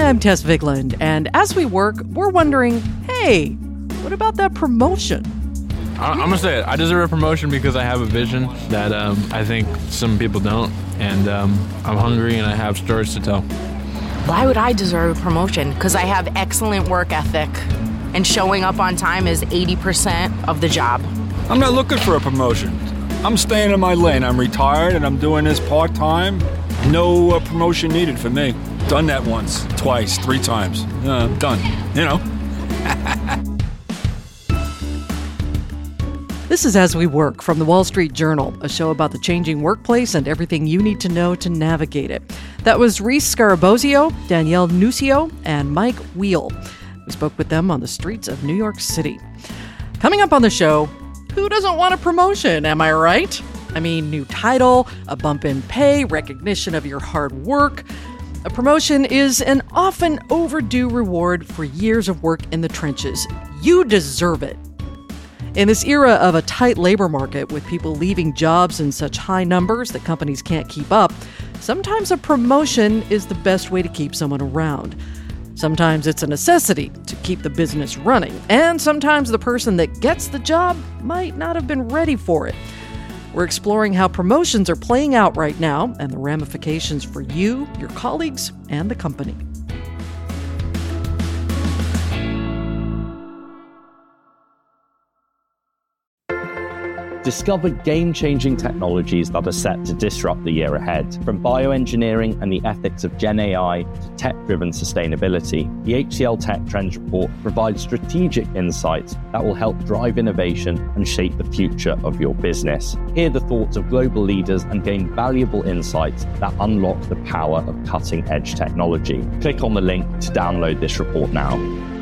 I'm Tess Vigland, and as we work, we're wondering, hey, what about that promotion? I'm going to say it. I deserve a promotion because I have a vision that I think some people don't, and I'm hungry and I have stories to tell. Why would I deserve a promotion? Because I have excellent work ethic, and showing up on time is 80% of the job. I'm not looking for a promotion. I'm staying in my lane. I'm retired and I'm doing this part-time. No promotion needed for me. Done that once, twice, 3 times. Done, you know. This is As We Work from the Wall Street Journal, a show about the changing workplace and everything you need to know to navigate it. That was Reese Scarabozio, Danielle Nuccio, and Mike Wheel. We spoke with them on the streets of New York City. Coming up on the show, who doesn't want a promotion, am I right? I mean, new title, a bump in pay, recognition of your hard work. A promotion is an often overdue reward for years of work in the trenches. You deserve it. In this era of a tight labor market with people leaving jobs in such high numbers that companies can't keep up, sometimes a promotion is the best way to keep someone around. Sometimes it's a necessity to keep the business running, and sometimes the person that gets the job might not have been ready for it. We're exploring how promotions are playing out right now and the ramifications for you, your colleagues, and the company. Discover game-changing technologies that are set to disrupt the year ahead. From bioengineering and the ethics of Gen AI to tech-driven sustainability, the HCL Tech Trends Report provides strategic insights that will help drive innovation and shape the future of your business. Hear the thoughts of global leaders and gain valuable insights that unlock the power of cutting-edge technology. Click on the link to download this report now.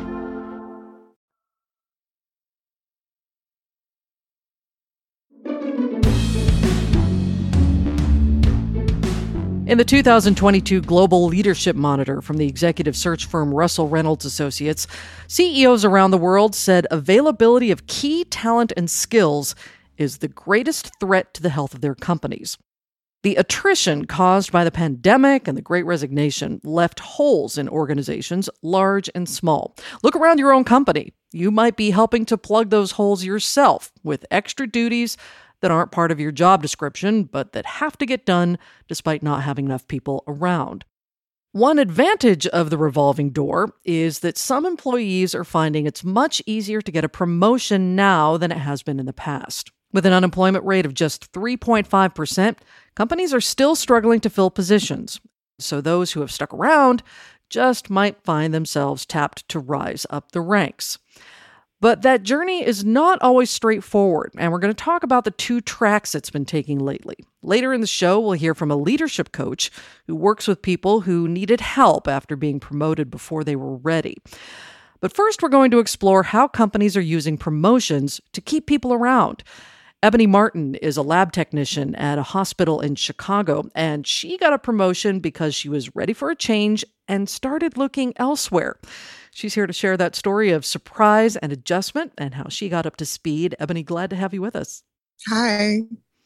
In the 2022 Global Leadership Monitor from the executive search firm Russell Reynolds Associates, CEOs around the world said availability of key talent and skills is the greatest threat to the health of their companies. The attrition caused by the pandemic and the Great Resignation left holes in organizations, large and small. Look around your own company. You might be helping to plug those holes yourself with extra duties that aren't part of your job description, but that have to get done despite not having enough people around. One advantage of the revolving door is that some employees are finding it's much easier to get a promotion now than it has been in the past. With an unemployment rate of just 3.5%, companies are still struggling to fill positions. So those who have stuck around just might find themselves tapped to rise up the ranks. But that journey is not always straightforward, and we're going to talk about the 2 tracks it's been taking lately. Later in the show, we'll hear from a leadership coach who works with people who needed help after being promoted before they were ready. But first, we're going to explore how companies are using promotions to keep people around. Ebony Martin is a lab technician at a hospital in Chicago, and she got a promotion because she was ready for a change and started looking elsewhere. She's here to share that story of surprise and adjustment and how she got up to speed. Ebony, glad to have you with us. Hi.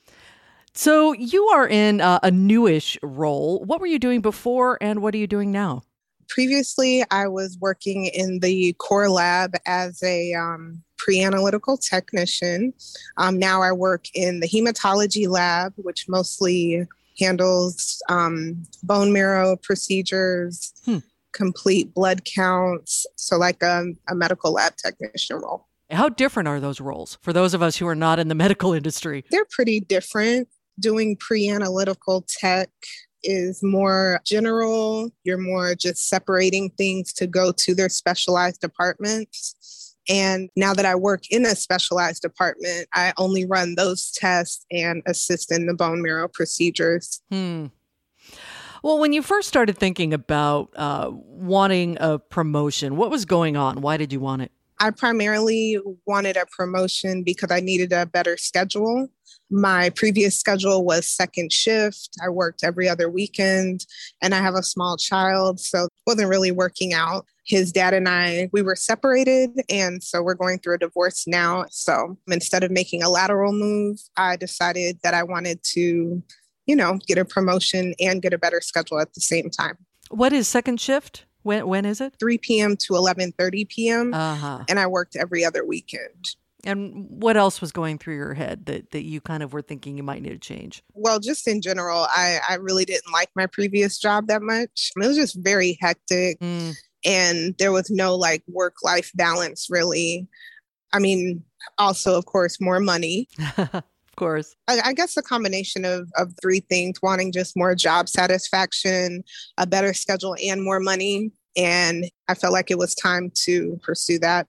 So you are in a newish role. What were you doing before and what are you doing now? Previously, I was working in the core lab as a pre-analytical technician. Now I work in the hematology lab, which mostly handles bone marrow procedures, complete blood counts. So like a medical lab technician role. How different are those roles for those of us who are not in the medical industry? They're pretty different. Doing pre-analytical tech is more general. You're more just separating things to go to their specialized departments. And now that I work in a specialized department, I only run those tests and assist in the bone marrow procedures. Well, when you first started thinking about wanting a promotion, what was going on? Why did you want it? I primarily wanted a promotion because I needed a better schedule. My previous schedule was second shift. I worked every other weekend, and I have a small child, so it wasn't really working out. His dad and I, we were separated, and so we're going through a divorce now. So instead of making a lateral move, I decided that I wanted to, get a promotion and get a better schedule at the same time. What is second shift? When is it? 3 p.m. to 11:30 p.m. Uh-huh. And I worked every other weekend. And what else was going through your head that you kind of were thinking you might need to change? Well, just in general, I really didn't like my previous job that much. It was just very hectic and there was no like work-life balance really. I mean, also, of course, more money. Of course. I guess a combination of three things, wanting just more job satisfaction, a better schedule, and more money. And I felt like it was time to pursue that.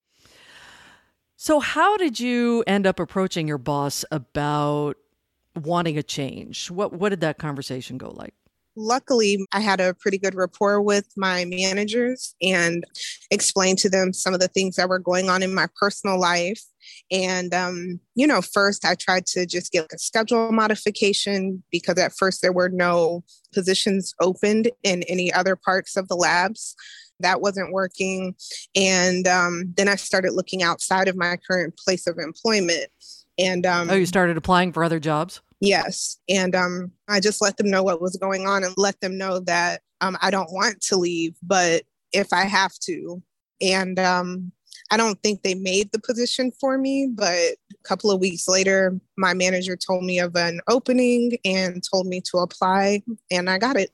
So how did you end up approaching your boss about wanting a change? What did that conversation go like? Luckily, I had a pretty good rapport with my managers and explained to them some of the things that were going on in my personal life. And, first I tried to just get a schedule modification because at first there were no positions opened in any other parts of the labs. That wasn't working. And then I started looking outside of my current place of employment. And you started applying for other jobs? Yes. And I just let them know what was going on and let them know that I don't want to leave, but if I have to. And I don't think they made the position for me, but a couple of weeks later, my manager told me of an opening and told me to apply, and I got it.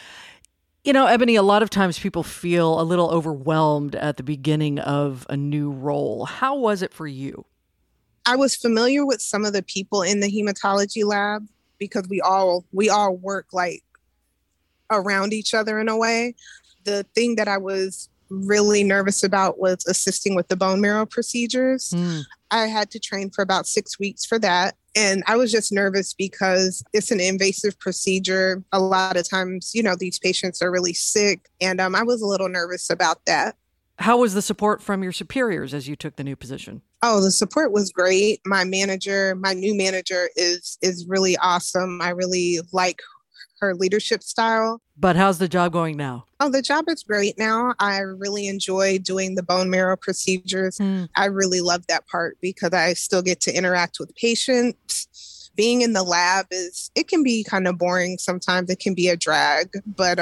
You know, Ebony, a lot of times people feel a little overwhelmed at the beginning of a new role. How was it for you? I was familiar with some of the people in the hematology lab because we all work like around each other in a way. The thing that I was really nervous about was assisting with the bone marrow procedures. I had to train for about 6 weeks for that. And I was just nervous because it's an invasive procedure. A lot of times, these patients are really sick. And I was a little nervous about that. How was the support from your superiors as you took the new position? Oh, the support was great. My new manager is really awesome. I really like her leadership style. But how's the job going now? Oh, the job is great now. I really enjoy doing the bone marrow procedures. I really love that part because I still get to interact with patients. Being in the lab it can be kind of boring sometimes. It can be a drag, but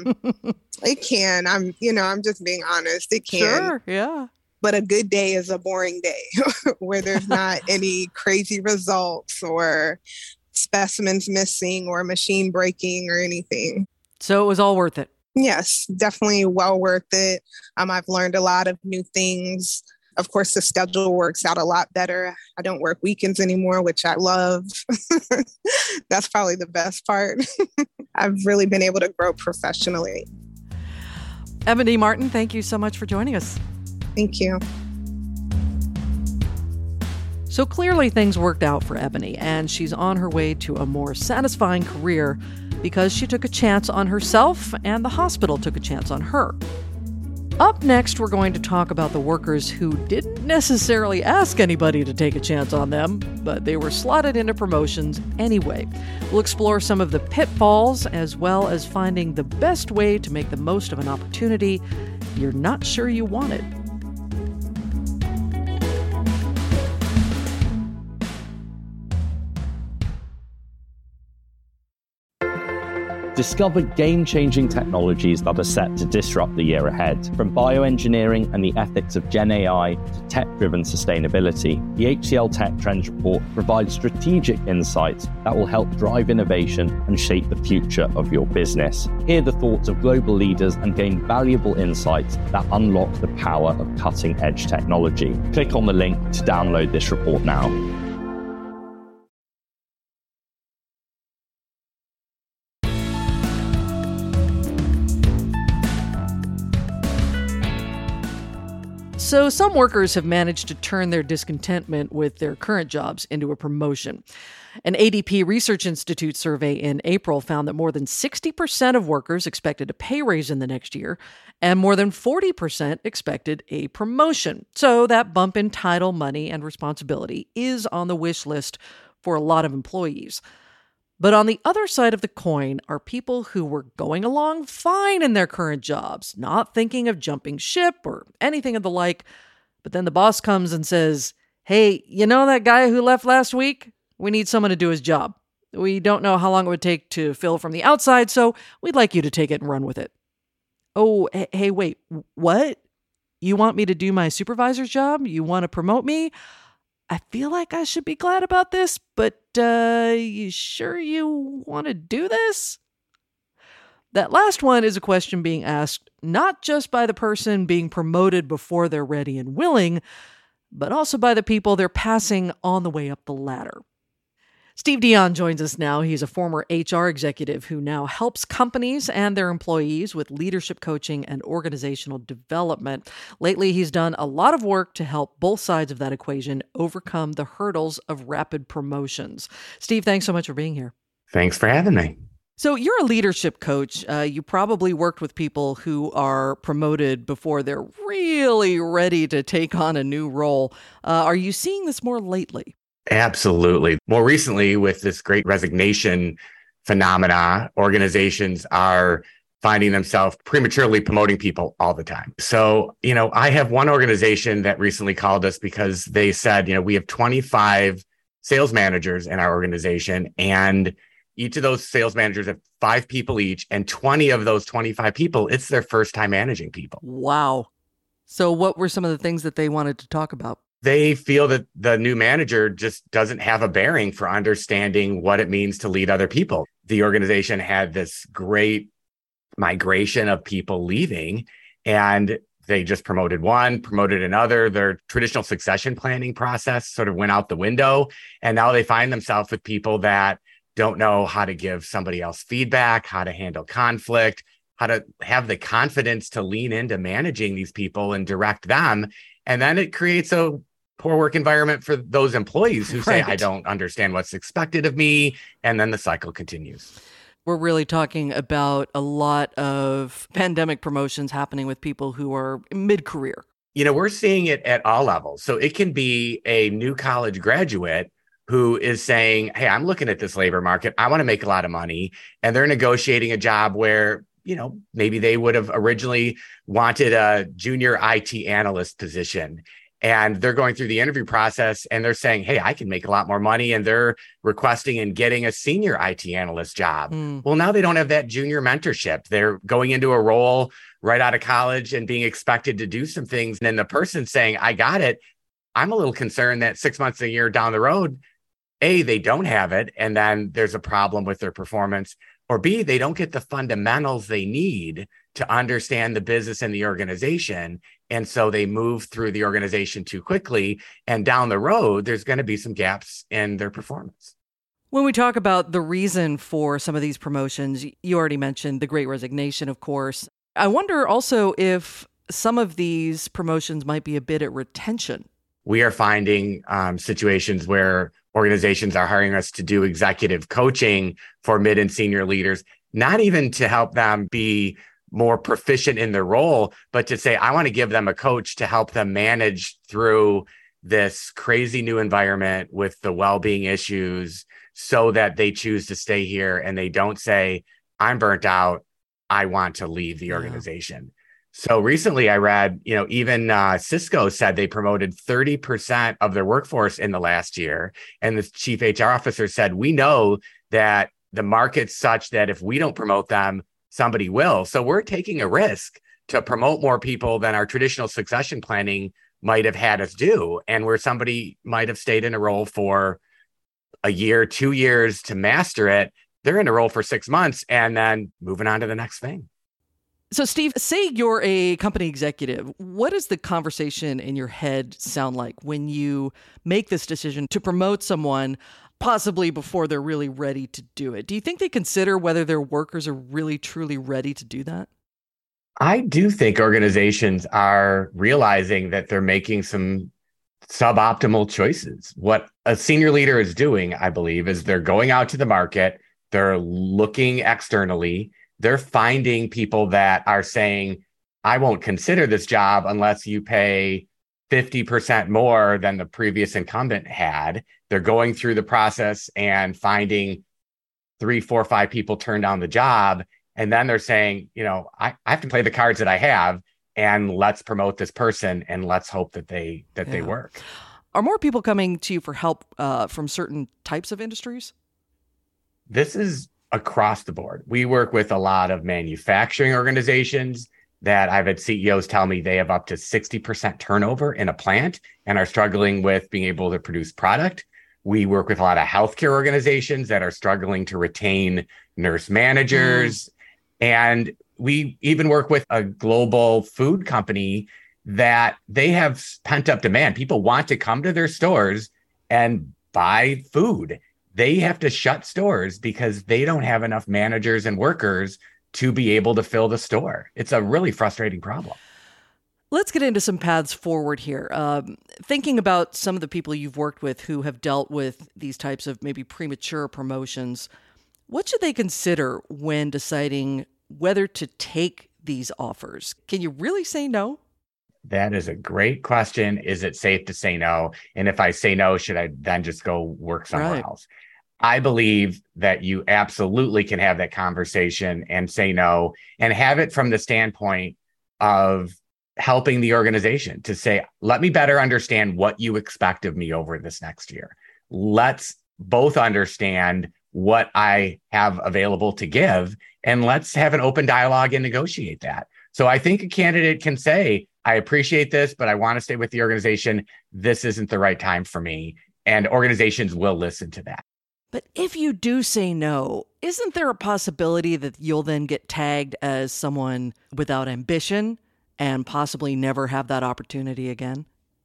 it can. I'm just being honest. It can. Sure, yeah. But a good day is a boring day where there's not any crazy results or specimens missing or machine breaking or anything. So it was all worth it. Yes, definitely well worth it. I've learned a lot of new things. Of course, the schedule works out a lot better. I don't work weekends anymore, which I love. That's probably the best part. I've really been able to grow professionally. Ebony Martin, thank you so much for joining us. Thank you. So clearly things worked out for Ebony, and she's on her way to a more satisfying career because she took a chance on herself and the hospital took a chance on her. Up next, we're going to talk about the workers who didn't necessarily ask anybody to take a chance on them, but they were slotted into promotions anyway. We'll explore some of the pitfalls as well as finding the best way to make the most of an opportunity you're not sure you wanted. Discover game-changing technologies that are set to disrupt the year ahead. From bioengineering and the ethics of Gen AI to tech-driven sustainability, the HCL Tech Trends Report provides strategic insights that will help drive innovation and shape the future of your business. Hear the thoughts of global leaders and gain valuable insights that unlock the power of cutting-edge technology. Click on the link to download this report now. So some workers have managed to turn their discontentment with their current jobs into a promotion. An ADP Research Institute survey in April found that more than 60% of workers expected a pay raise in the next year, and more than 40% expected a promotion. So that bump in title, money, and responsibility is on the wish list for a lot of employees. But on the other side of the coin are people who were going along fine in their current jobs, not thinking of jumping ship or anything of the like. But then the boss comes and says, hey, you know that guy who left last week? We need someone to do his job. We don't know how long it would take to fill from the outside, so we'd like you to take it and run with it. Oh, hey, wait, what? You want me to do my supervisor's job? You want to promote me? I feel like I should be glad about this, but you sure you want to do this? That last one is a question being asked not just by the person being promoted before they're ready and willing, but also by the people they're passing on the way up the ladder. Steve Dion joins us now. He's a former HR executive who now helps companies and their employees with leadership coaching and organizational development. Lately, he's done a lot of work to help both sides of that equation overcome the hurdles of rapid promotions. Steve, thanks so much for being here. Thanks for having me. So you're a leadership coach. You probably worked with people who are promoted before they're really ready to take on a new role. Are you seeing this more lately? Absolutely. More recently, with this great resignation phenomena, organizations are finding themselves prematurely promoting people all the time. So, I have one organization that recently called us because they said, we have 25 sales managers in our organization, and each of those sales managers have 5 people each, and 20 of those 25 people, it's their first time managing people. Wow. So what were some of the things that they wanted to talk about? They feel that the new manager just doesn't have a bearing for understanding what it means to lead other people. The organization had this great migration of people leaving, and they just promoted one, promoted another. Their traditional succession planning process sort of went out the window. And now they find themselves with people that don't know how to give somebody else feedback, how to handle conflict, how to have the confidence to lean into managing these people and direct them. And then it creates a poor work environment for those employees who say, I don't understand what's expected of me. And then the cycle continues. We're really talking about a lot of pandemic promotions happening with people who are mid-career. We're seeing it at all levels. So it can be a new college graduate who is saying, hey, I'm looking at this labor market. I want to make a lot of money. And they're negotiating a job where, maybe they would have originally wanted a junior IT analyst position. And they're going through the interview process and they're saying, hey, I can make a lot more money. And they're requesting and getting a senior IT analyst job. Well, now they don't have that junior mentorship. They're going into a role right out of college and being expected to do some things. And then the person saying, I got it. I'm a little concerned that 6 months, a year down the road, A, they don't have it. And then there's a problem with their performance. Or B, they don't get the fundamentals they need to understand the business and the organization. And so they move through the organization too quickly. And down the road, there's going to be some gaps in their performance. When we talk about the reason for some of these promotions, you already mentioned the Great Resignation, of course. I wonder also if some of these promotions might be a bit at retention. We are finding situations where organizations are hiring us to do executive coaching for mid and senior leaders, not even to help them be more proficient in their role, but to say, I want to give them a coach to help them manage through this crazy new environment with the well-being issues so that they choose to stay here and they don't say, I'm burnt out, I want to leave the organization. So recently I read, even Cisco said they promoted 30% of their workforce in the last year. And the chief HR officer said, we know that the market's such that if we don't promote them, somebody will. So we're taking a risk to promote more people than our traditional succession planning might have had us do. And where somebody might have stayed in a role for a year, 2 years to master it, they're in a role for 6 months and then moving on to the next thing. So, Steve, say you're a company executive. What does the conversation in your head sound like when you make this decision to promote someone, possibly before they're really ready to do it? Do you think they consider whether their workers are really, truly ready to do that? I do think organizations are realizing that they're making some suboptimal choices. What a senior leader is doing, I believe, is they're going out to the market, they're looking externally, they're finding people that are saying, I won't consider this job unless you pay 50% more than the previous incumbent had. They're going through the process and finding 3, 4, 5 people turn down the job. And then they're saying, I have to play the cards that I have and let's promote this person and let's hope that they work. Are more people coming to you for help from certain types of industries? This is across the board. We work with a lot of manufacturing organizations, that I've had CEOs tell me they have up to 60% turnover in a plant and are struggling with being able to produce product. We work with a lot of healthcare organizations that are struggling to retain nurse managers. And we even work with a global food company that they have pent up demand. People want to come to their stores and buy food. They have to shut stores because they don't have enough managers and workers to be able to fill the store. It's a really frustrating problem. Let's get into some paths forward here. Thinking about some of the people you've worked with who have dealt with these types of maybe premature promotions, what should they consider when deciding whether to take these offers? Can you really say no? That is a great question. Is it safe to say no? And if I say no, should I then just go work somewhere else? I believe that you absolutely can have that conversation and say no, and have it from the standpoint of helping the organization to say, let me better understand what you expect of me over this next year. Let's both understand what I have available to give, and let's have an open dialogue and negotiate that. So I think a candidate can say, I appreciate this, but I want to stay with the organization. This isn't the right time for me. And organizations will listen to that. But if you do say no, isn't there a possibility that you'll then get tagged as someone without ambition and possibly never have that opportunity again?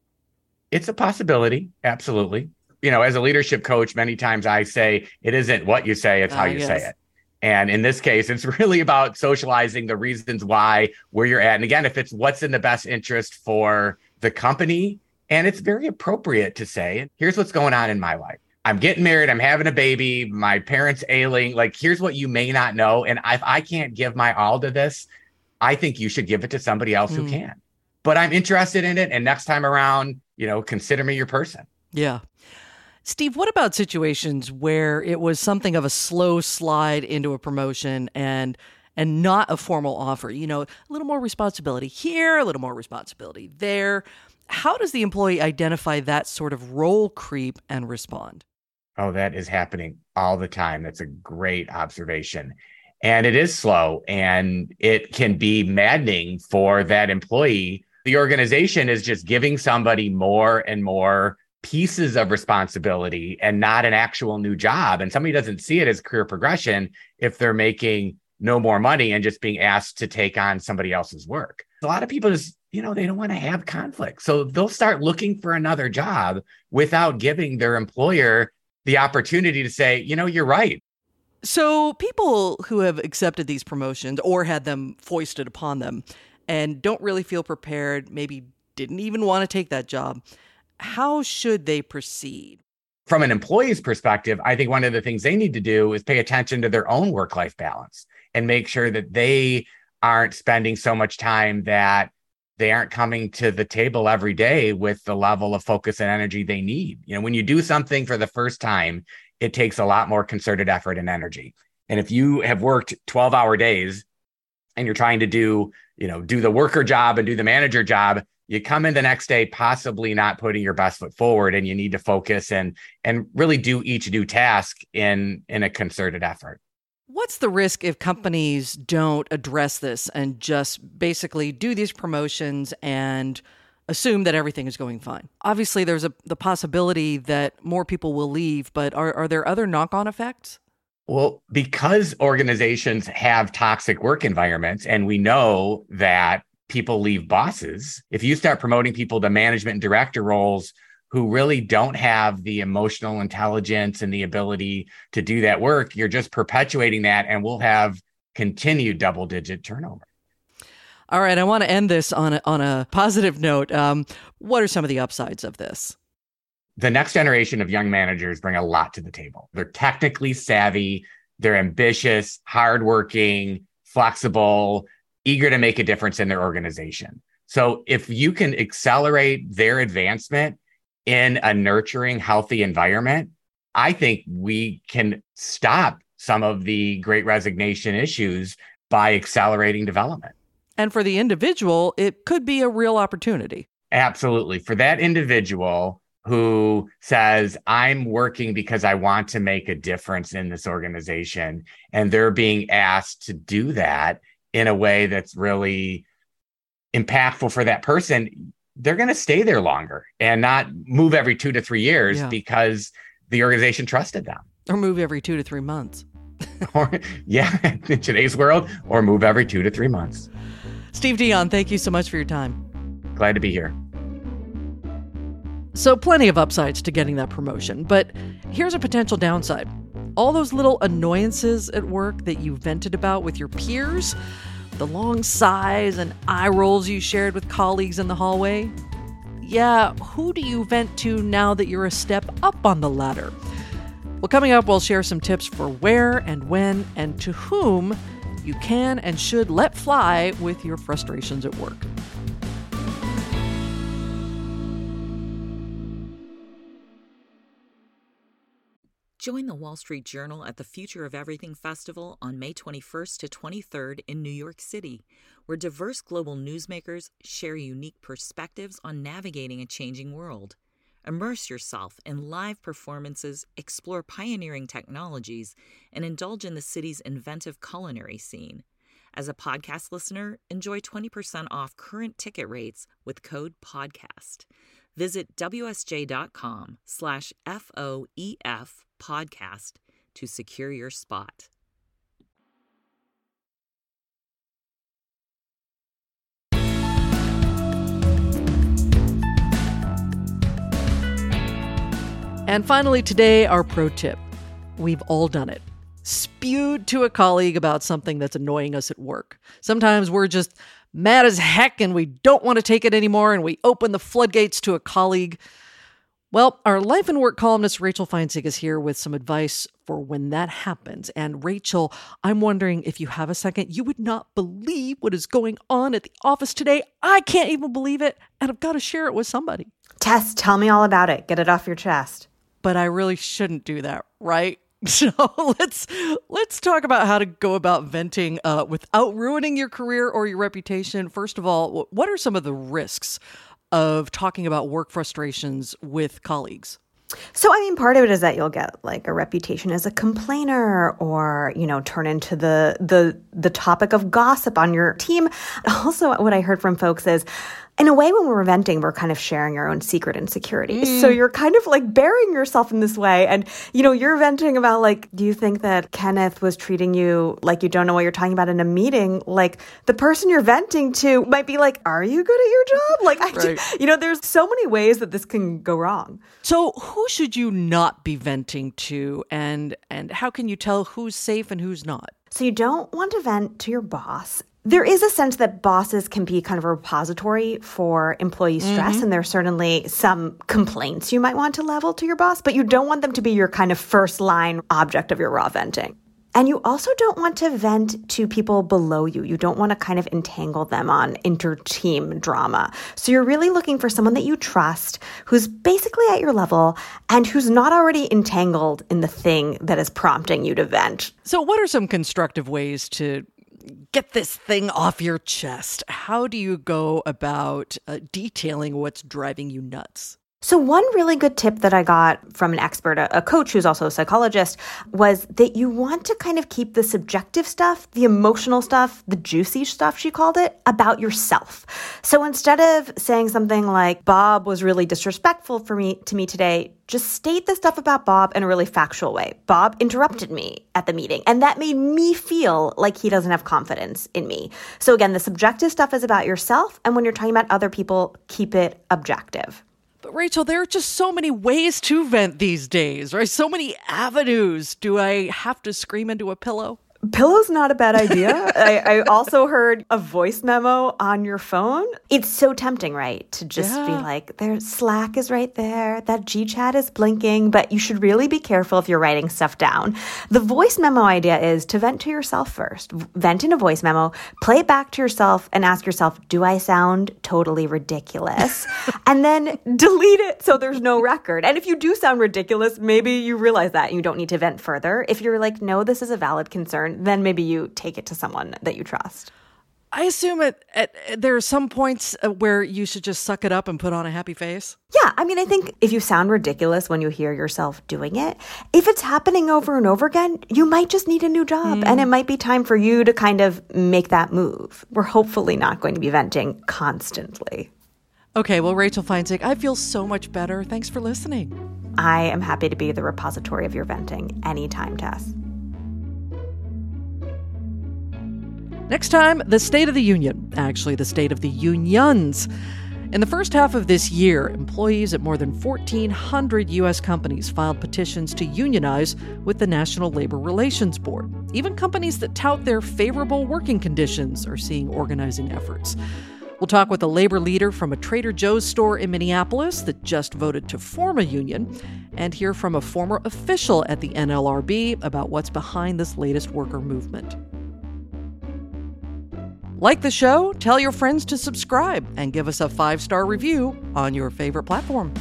It's a possibility. Absolutely. You know, as a leadership coach, many times I say, it isn't what you say, it's how you say it. And in this case, it's really about socializing the reasons why, where you're at. And again, if it's what's in the best interest for the company, and it's very appropriate to say, here's what's going on in my life. I'm getting married. I'm having a baby. My parents ailing. Like, here's what you may not know. And if I can't give my all to this, I think you should give it to somebody else who can. But I'm interested in it. And next time around, you know, consider me your person. Yeah. Steve, what about situations where it was something of a slow slide into a promotion and not a formal offer? You know, a little more responsibility here, a little more responsibility there. How does the employee identify that sort of role creep and respond? Oh, that is happening all the time. That's a great observation. And it is slow, and it can be maddening for that employee. The organization is just giving somebody more and more pieces of responsibility and not an actual new job. And somebody doesn't see it as career progression if they're making no more money and just being asked to take on somebody else's work. A lot of people just, you know, they don't want to have conflict. So they'll start looking for another job without giving their employer the opportunity to say, you know, you're right. So people who have accepted these promotions or had them foisted upon them and don't really feel prepared, maybe didn't even want to take that job, how should they proceed? From an employee's perspective, I think one of the things they need to do is pay attention to their own work-life balance and make sure that they aren't spending so much time that they aren't coming to the table every day with the level of focus and energy they need. You know, when you do something for the first time, it takes a lot more concerted effort and energy. And if you have worked 12-hour days and you're trying to do the worker job and do the manager job, you come in the next day possibly not putting your best foot forward, and you need to focus and really do each new task in a concerted effort. What's the risk if companies don't address this and just basically do these promotions and assume that everything is going fine? Obviously, there's the possibility that more people will leave, but are there other knock-on effects? Well, because organizations have toxic work environments, and we know that people leave bosses, if you start promoting people to management and director roles who really don't have the emotional intelligence and the ability to do that work, you're just perpetuating that, and we'll have continued double-digit turnover. All right, I want to end this on a positive note. What are some of the upsides of this? The next generation of young managers bring a lot to the table. They're technically savvy, they're ambitious, hardworking, flexible, eager to make a difference in their organization. So if you can accelerate their advancement in a nurturing, healthy environment, I think we can stop some of the Great Resignation issues by accelerating development. And for the individual, it could be a real opportunity. Absolutely. For that individual who says, I'm working because I want to make a difference in this organization, and they're being asked to do that in a way that's really impactful for that person, they're going to stay there longer and not move every 2 to 3 years because the organization trusted them. Or move every 2 to 3 months. Or, in today's world, or move every 2 to 3 months. Steve Dion, thank you so much for your time. Glad to be here. So plenty of upsides to getting that promotion, but here's a potential downside. All those little annoyances at work that you vented about with your peers, the long sighs and eye rolls you shared with colleagues in the hallway. Yeah, who do you vent to now that you're a step up on the ladder? Well, coming up, we'll share some tips for where and when and to whom you can and should let fly with your frustrations at work. Join the Wall Street Journal at the Future of Everything Festival on May 21st to 23rd in New York City, where diverse global newsmakers share unique perspectives on navigating a changing world. Immerse yourself in live performances, explore pioneering technologies, and indulge in the city's inventive culinary scene. As a podcast listener, enjoy 20% off current ticket rates with code PODCAST. Visit WSJ.com/FOEF podcast to secure your spot. And finally today, our pro tip. We've all done it. Spewed to a colleague about something that's annoying us at work. Sometimes we're just mad as heck and we don't want to take it anymore and we open the floodgates to a colleague. Well, our life and work columnist Rachel Feinzig is here with some advice for when that happens. And Rachel, I'm wondering if you have a second. You would not believe what is going on at the office today. I can't even believe it, and I've got to share it with somebody. Tess, tell me all about it. Get it off your chest. But I really shouldn't do that, right? So let's talk about how to go about venting without ruining your career or your reputation. First of all, what are some of the risks of talking about work frustrations with colleagues? So, I mean, part of it is that you'll get like a reputation as a complainer or, turn into the topic of gossip on your team. Also, what I heard from folks is, in a way, when we're venting, we're kind of sharing our own secret insecurities. So you're kind of like burying yourself in this way. And, you're venting about like, do you think that Kenneth was treating you like you don't know what you're talking about in a meeting? Like the person you're venting to might be like, are you good at your job? Like, there's so many ways that this can go wrong. So who should you not be venting to? And how can you tell who's safe and who's not? So you don't want to vent to your boss. There is a sense that bosses can be kind of a repository for employee stress, and there's certainly some complaints you might want to level to your boss, but you don't want them to be your kind of first line object of your raw venting. And you also don't want to vent to people below you. You don't want to kind of entangle them on inter-team drama. So you're really looking for someone that you trust, who's basically at your level, and who's not already entangled in the thing that is prompting you to vent. So what are some constructive ways to get this thing off your chest? How do you go about detailing what's driving you nuts? So one really good tip that I got from an expert, a coach who's also a psychologist, was that you want to kind of keep the subjective stuff, the emotional stuff, the juicy stuff, she called it, about yourself. So instead of saying something like, Bob was really disrespectful to me today, just state the stuff about Bob in a really factual way. Bob interrupted me at the meeting, and that made me feel like he doesn't have confidence in me. So again, the subjective stuff is about yourself, and when you're talking about other people, keep it objective. But Rachel, there are just so many ways to vent these days, right? So many avenues. Do I have to scream into a pillow? Pillow's not a bad idea. I also heard a voice memo on your phone. It's so tempting, right? To just be like, there's Slack is right there. That GChat is blinking, but you should really be careful if you're writing stuff down. The voice memo idea is to vent to yourself first. Vent in a voice memo, play it back to yourself and ask yourself, do I sound totally ridiculous? And then delete it so there's no record. And if you do sound ridiculous, maybe you realize that and you don't need to vent further. If you're like, no, this is a valid concern, then maybe you take it to someone that you trust. I assume there are some points where you should just suck it up and put on a happy face. Yeah, I mean, I think if you sound ridiculous when you hear yourself doing it, if it's happening over and over again, you might just need a new job. And it might be time for you to kind of make that move. We're hopefully not going to be venting constantly. Okay, well, Rachel Feinzig, I feel so much better. Thanks for listening. I am happy to be the repository of your venting anytime, Tess. Next time, the State of the Union. Actually, the State of the Unions. In the first half of this year, employees at more than 1,400 U.S. companies filed petitions to unionize with the National Labor Relations Board. Even companies that tout their favorable working conditions are seeing organizing efforts. We'll talk with a labor leader from a Trader Joe's store in Minneapolis that just voted to form a union, and hear from a former official at the NLRB about what's behind this latest worker movement. Like the show, tell your friends to subscribe and give us a 5-star review on your favorite platform.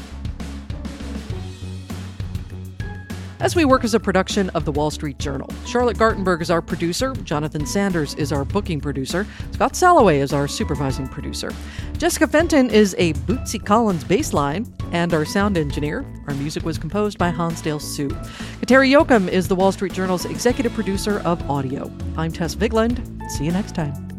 As We Work is a production of The Wall Street Journal. Charlotte Gartenberg is our producer. Jonathan Sanders is our booking producer. Scott Salloway is our supervising producer. Jessica Fenton is a Bootsy Collins bass line and our sound engineer. Our music was composed by Hansdale Hsu. Kateri Jochum is The Wall Street Journal's executive producer of audio. I'm Tess Vigland. See you next time.